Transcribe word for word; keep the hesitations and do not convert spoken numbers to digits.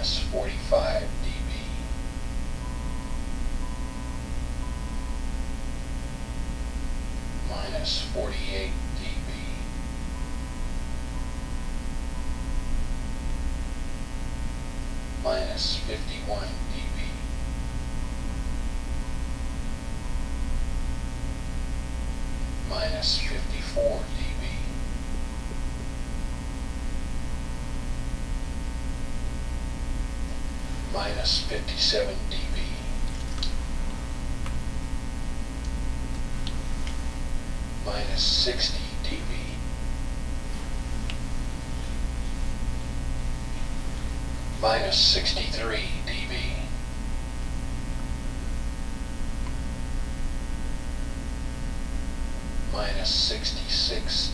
minus forty-five dB, minus forty-eight dB, minus fifty-one dB, minus fifty-four dB, minus fifty-seven dB, minus sixty dB, minus sixty-three dB, minus sixty-six